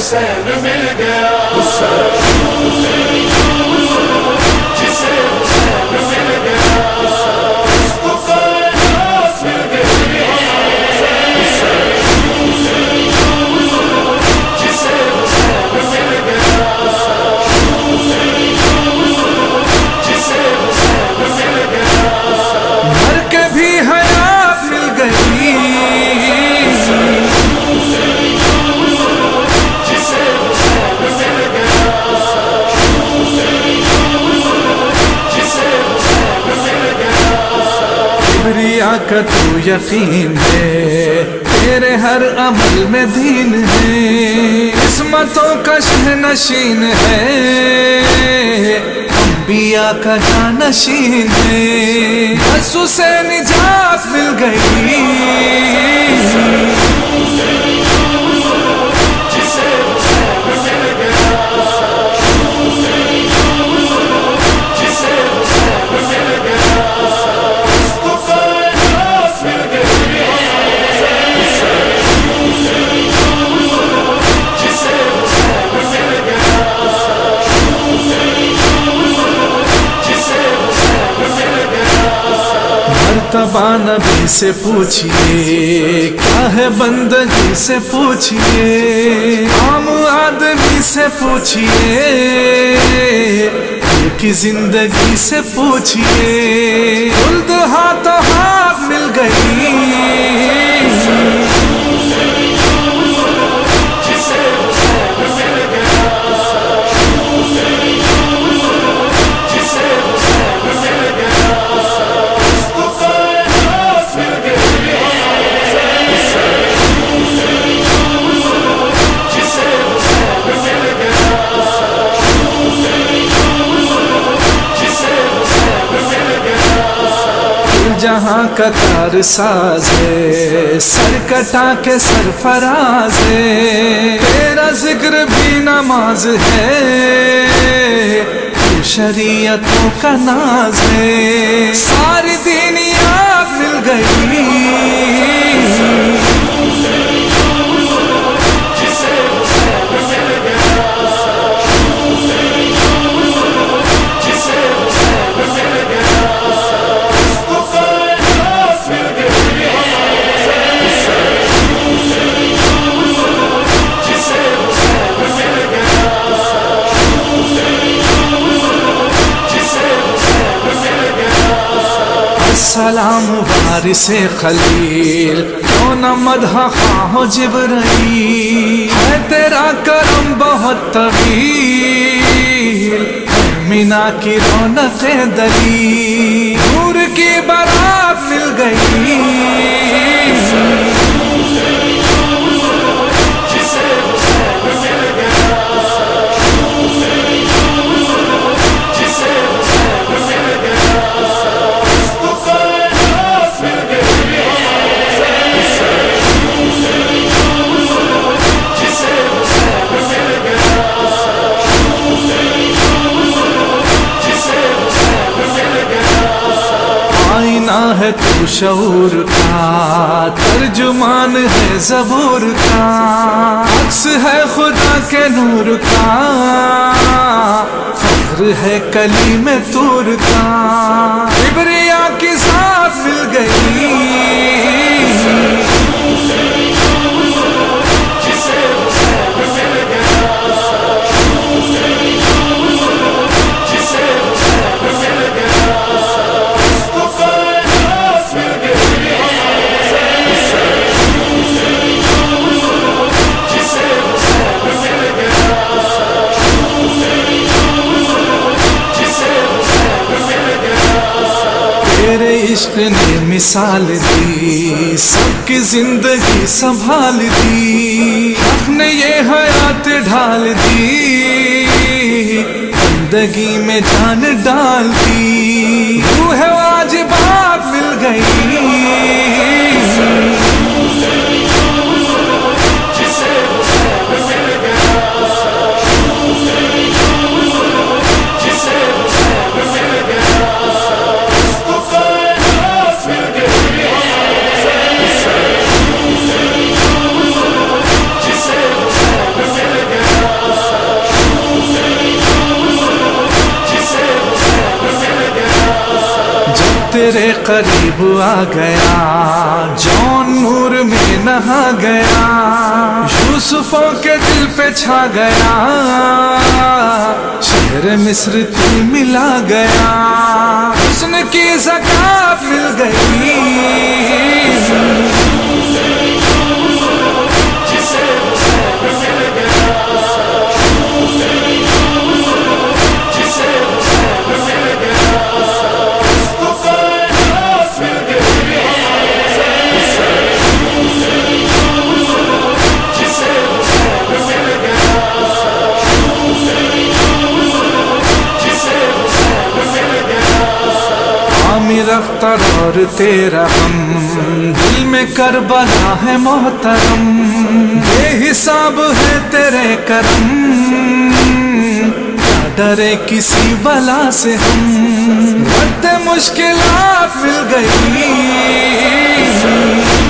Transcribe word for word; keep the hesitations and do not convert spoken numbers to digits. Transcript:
حسین مل گیا، جسے حسین مل گیا، اس کو کائنات مل گئی، جسے حسین مل گیا، جسے حسین مل گیا، مر کے بھی حیات مل گئی، کبریا کا تو یقین ہے، تیرے ہر عمل میں دین ہے، قسمتوں کا شہنشین ہے، انبیاء کا جانشین ہے، بس اسے نجات مل گئی، مرتبہ نبی سے پوچھئے، کیا ہے بندگی سے پوچھئے، عام آدمی سے پوچھئے، دل کی زندگی سے پوچھئے، خلد ہاتھوں ہاتھ مل گئی، جہاں کا کار ساز ہے، سر کٹا کے سرفراز ہے، تیرا ذکر بھی نماز ہے، تو شریعتوں کا ناز ہے، ساری دینیات مل گئی، سلام وارث خلیل، کیوں نہ مدح خواہ ہو جبرائیل، ہے تیرا کرم بہت طویل، مینا کی رونق دلیل، نور کی برات مل گئی، ہے تو شعور کا، ترجمان ہے زبور کا، عکس ہے خدا کے نور کا، فخر ہے کلیم طور کا، کبریا کی ذات مل گئی، تیرے عشق نے مثال دی، سب کی زندگی سنبھال دی، حق نے یہ حیات ڈھال دی، زندگی میں جان ڈال دی، روح واجبات مل گئی، تیرے قریب آ گیا، جون نور میں نہا گیا، یوسفوں کے دل پہ چھا گیا، شہر مصر تل ملا گیا، حسن کی زکات مل گئی، اختر اور تیرا ہم، دل میں کربلا ہے محترم، بے حساب ہے تیرے کرم، کیا ڈرے کسی بلا سے ہم، رد مشکلات مل گئی،